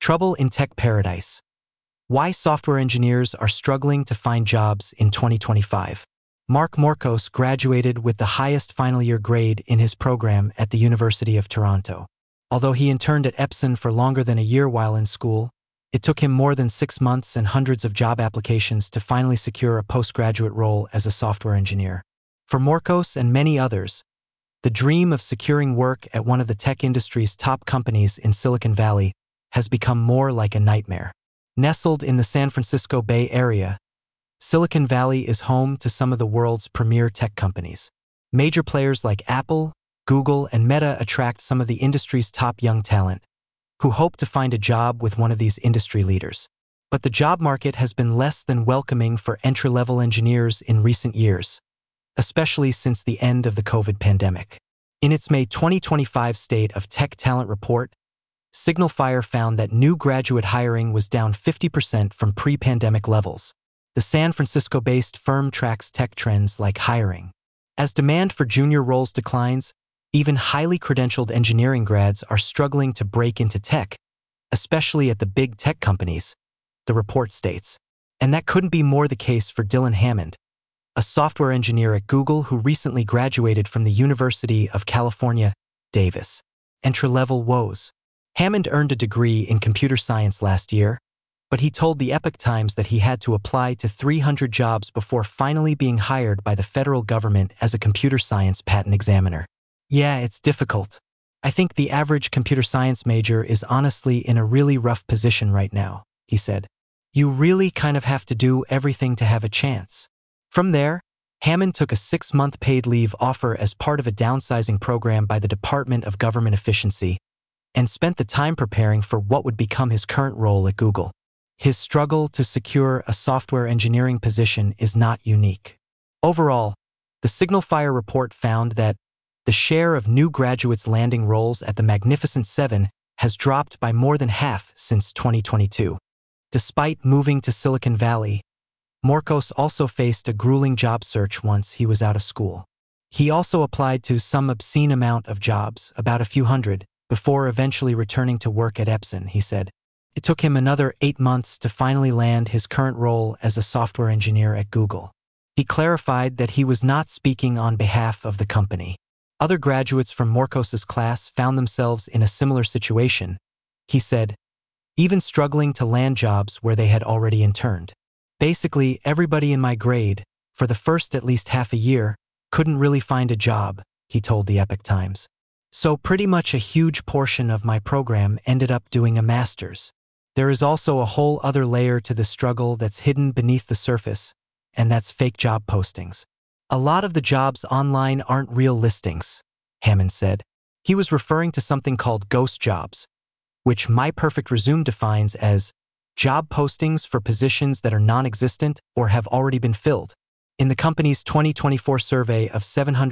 Trouble in Tech Paradise. Why software engineers are struggling to find jobs in 2025. Mark Morcos graduated with the highest final year grade in his program at the University of Toronto. Although he interned at Epson for longer than a year while in school, it took him more than 6 months and hundreds of job applications to finally secure a postgraduate role as a software engineer. For Morcos and many others, the dream of securing work at one of the tech industry's top companies in Silicon Valley has become more like a nightmare. Nestled in the San Francisco Bay Area, Silicon Valley is home to some of the world's premier tech companies. Major players like Apple, Google, and Meta attract some of the industry's top young talent, who hope to find a job with one of these industry leaders. But the job market has been less than welcoming for entry-level engineers in recent years, especially since the end of the COVID pandemic. In its May 2025 State of Tech Talent Report, Signal Fire found that new graduate hiring was down 50% from pre-pandemic levels. The San Francisco-based firm tracks tech trends like hiring. As demand for junior roles declines, even highly credentialed engineering grads are struggling to break into tech, especially at the big tech companies, the report states. And that couldn't be more the case for Dylan Hammond, a software engineer at Google who recently graduated from the University of California, Davis. Entry-level woes. Hammond earned a degree in computer science last year, but he told the Epoch Times that he had to apply to 300 jobs before finally being hired by the federal government as a computer science patent examiner. Yeah, it's difficult. I think the average computer science major is honestly in a really rough position right now, he said. You really kind of have to do everything to have a chance. From there, Hammond took a 6-month paid leave offer as part of a downsizing program by the Department of Government Efficiency and spent the time preparing for what would become his current role at Google. His struggle to secure a software engineering position is not unique. Overall, the Signal Fire report found that the share of new graduates landing roles at the Magnificent Seven has dropped by more than half since 2022. Despite moving to Silicon Valley, Morcos also faced a grueling job search once he was out of school. He also applied to some obscene amount of jobs, about a few hundred, before eventually returning to work at Epson, he said. It took him another 8 months to finally land his current role as a software engineer at Google. He clarified that he was not speaking on behalf of the company. Other graduates from Morcos's class found themselves in a similar situation, he said, even struggling to land jobs where they had already interned. Basically, everybody in my grade, for the first at least half a year, couldn't really find a job, he told the Epoch Times. So pretty much a huge portion of my program ended up doing a master's. There is also a whole other layer to the struggle that's hidden beneath the surface, and that's fake job postings. A lot of the jobs online aren't real listings, Hammond said. He was referring to something called ghost jobs, which MyPerfectResume defines as job postings for positions that are non-existent or have already been filled. In the company's 2024 survey of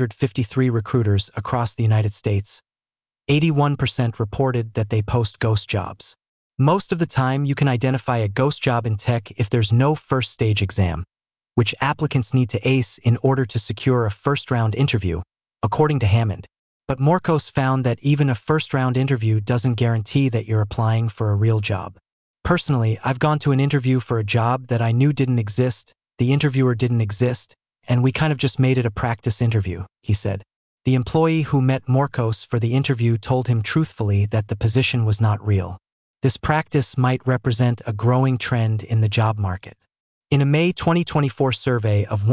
753 recruiters across the United States, 81% reported that they post ghost jobs. Most of the time, you can identify a ghost job in tech if there's no first stage exam, which applicants need to ace in order to secure a first-round interview, according to Hammond. But Morcos found that even a first-round interview doesn't guarantee that you're applying for a real job. Personally, I've gone to an interview for a job that I knew didn't exist, the interviewer didn't exist, and we kind of just made it a practice interview, he said. The employee who met Morcos for the interview told him truthfully that the position was not real. This practice might represent a growing trend in the job market. In a May 2024 survey of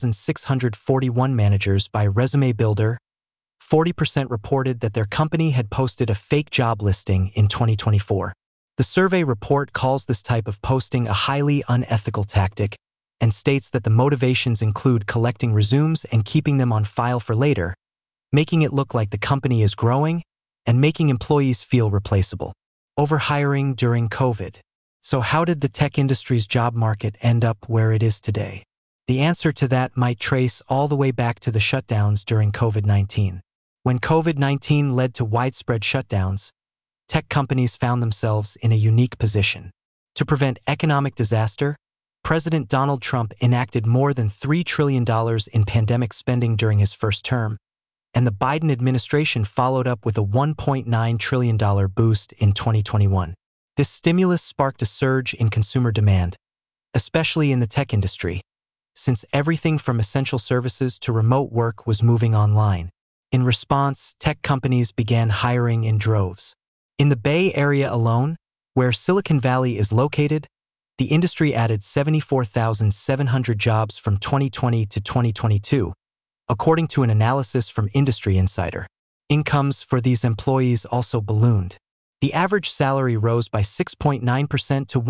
1,641 managers by Resume Builder, 40% reported that their company had posted a fake job listing in 2024. The survey report calls this type of posting a highly unethical tactic and states that the motivations include collecting resumes and keeping them on file for later, making it look like the company is growing and making employees feel replaceable. Overhiring during COVID. So how did the tech industry's job market end up where it is today? The answer to that might trace all the way back to the shutdowns during COVID-19. When COVID-19 led to widespread shutdowns, tech companies found themselves in a unique position. To prevent economic disaster, President Donald Trump enacted more than $3 trillion in pandemic spending during his first term, and the Biden administration followed up with a $1.9 trillion boost in 2021. This stimulus sparked a surge in consumer demand, especially in the tech industry, since everything from essential services to remote work was moving online. In response, tech companies began hiring in droves. In the Bay Area alone, where Silicon Valley is located, the industry added 74,700 jobs from 2020 to 2022, according to an analysis from Industry Insider. Incomes for these employees also ballooned. The average salary rose by 6.9% to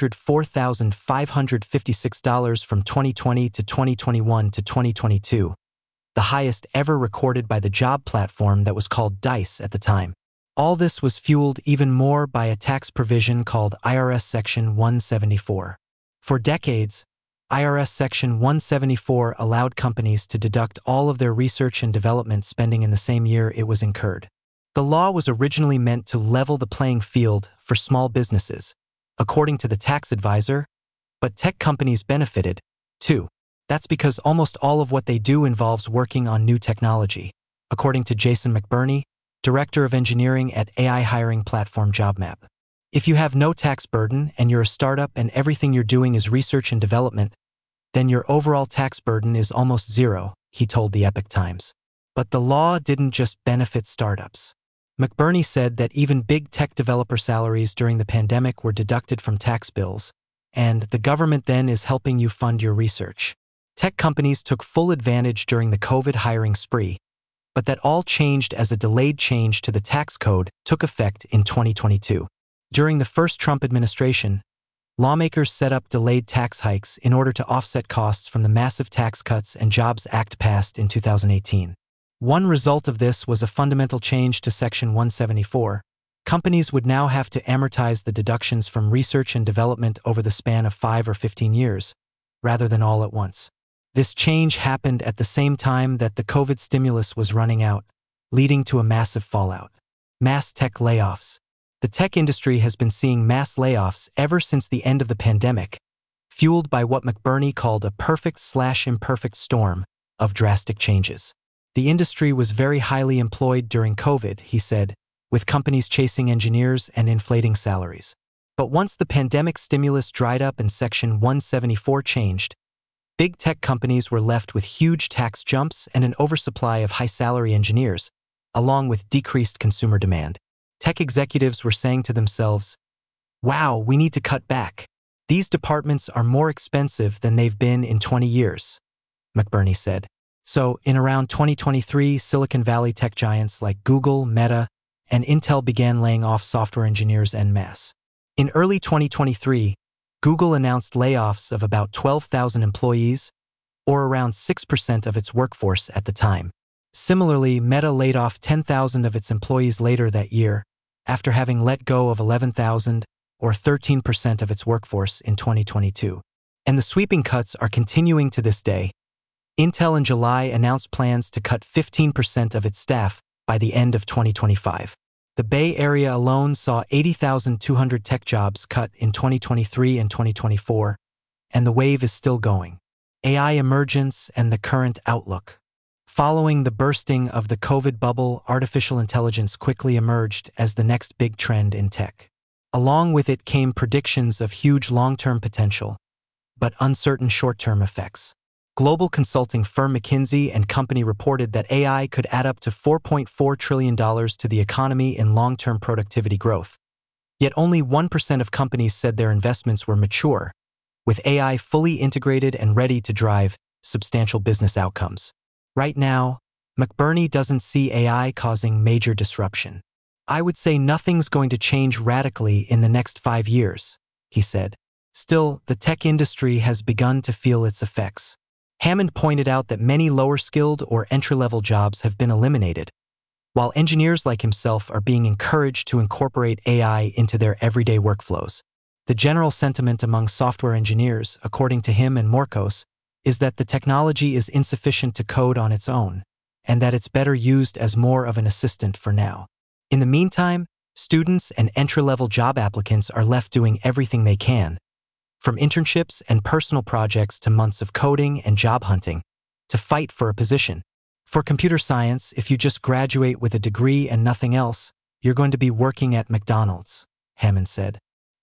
$104,556 from 2020 to 2021 to 2022, the highest ever recorded by the job platform that was called Dice at the time. All this was fueled even more by a tax provision called IRS Section 174. For decades, IRS Section 174 allowed companies to deduct all of their research and development spending in the same year it was incurred. The law was originally meant to level the playing field for small businesses, according to the tax advisor, but tech companies benefited, too. That's because almost all of what they do involves working on new technology, according to Jason McBurney, Director of Engineering at AI hiring platform JobMap. If you have no tax burden and you're a startup and everything you're doing is research and development, then your overall tax burden is almost zero, he told the Epoch Times. But the law didn't just benefit startups. McBurney said that even big tech developer salaries during the pandemic were deducted from tax bills, and the government then is helping you fund your research. Tech companies took full advantage during the COVID hiring spree, but that all changed as a delayed change to the tax code took effect in 2022. During the first Trump administration, lawmakers set up delayed tax hikes in order to offset costs from the massive Tax Cuts and Jobs Act passed in 2018. One result of this was a fundamental change to Section 174. Companies would now have to amortize the deductions from research and development over the span of 5 or 15 years, rather than all at once. This change happened at the same time that the COVID stimulus was running out, leading to a massive fallout. Mass tech layoffs. The tech industry has been seeing mass layoffs ever since the end of the pandemic, fueled by what McBurney called a perfect/imperfect storm of drastic changes. The industry was very highly employed during COVID, he said, with companies chasing engineers and inflating salaries. But once the pandemic stimulus dried up and Section 174 changed, big tech companies were left with huge tax jumps and an oversupply of high-salary engineers, along with decreased consumer demand. Tech executives were saying to themselves, "Wow, we need to cut back. These departments are more expensive than they've been in 20 years, McBurney said. So, in around 2023, Silicon Valley tech giants like Google, Meta, and Intel began laying off software engineers en masse. In early 2023, Google announced layoffs of about 12,000 employees, or around 6% of its workforce at the time. Similarly, Meta laid off 10,000 of its employees later that year, after having let go of 11,000, or 13% of its workforce in 2022. And the sweeping cuts are continuing to this day. Intel in July announced plans to cut 15% of its staff by the end of 2025. The Bay Area alone saw 80,200 tech jobs cut in 2023 and 2024, and the wave is still going. AI emergence and the current outlook. Following the bursting of the COVID bubble, artificial intelligence quickly emerged as the next big trend in tech. Along with it came predictions of huge long-term potential, but uncertain short-term effects. Global consulting firm McKinsey & Company reported that AI could add up to $4.4 trillion to the economy in long-term productivity growth. Yet only 1% of companies said their investments were mature, with AI fully integrated and ready to drive substantial business outcomes. Right now, McBurney doesn't see AI causing major disruption. "I would say nothing's going to change radically in the next 5 years," he said. Still, the tech industry has begun to feel its effects. Hammond pointed out that many lower-skilled or entry-level jobs have been eliminated, while engineers like himself are being encouraged to incorporate AI into their everyday workflows. The general sentiment among software engineers, according to him and Morcos, is that the technology is insufficient to code on its own, and that it's better used as more of an assistant for now. In the meantime, students and entry-level job applicants are left doing everything they can, from internships and personal projects to months of coding and job hunting, to fight for a position. For computer science, if you just graduate with a degree and nothing else, you're going to be working at McDonald's, Hammond said.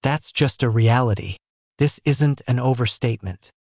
That's just a reality. This isn't an overstatement.